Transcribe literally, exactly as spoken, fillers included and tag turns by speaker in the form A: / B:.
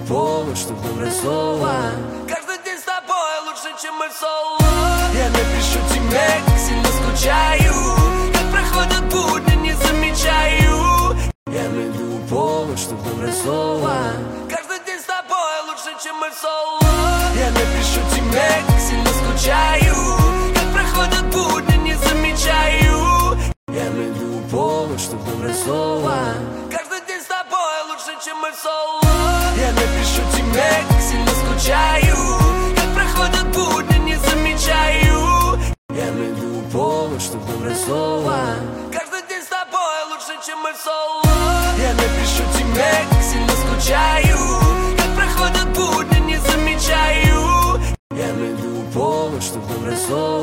A: повод, чтоб доброе слово.
B: Каждый день с тобой лучше, чем мы в соло.
A: Я напишу тебе, как сильно скучаю,
B: как проходят будни, не замечаю.
A: Я найду повод, чтоб доброе слово.
B: Каждый день с тобой лучше, чем мы в соло.
A: Я напишу тебе, как сильно скучаю,
B: как проходят будни, не замечаю.
A: Я найду повод, чтоб доброе слово.
B: Каждый день с тобой лучше, чем мы в соло.
A: Я напишу тебе,
B: как сильно скучаю, как проходят будни, не замечаю.
A: Я найду повод, чтоб доброе слово.
B: Каждый день с тобой лучше, чем мы в соло.
A: Я напишу тебе,
B: как сильно скучаю, как проходят будни, не замечаю.
A: Я найду повод, чтоб доброе слово.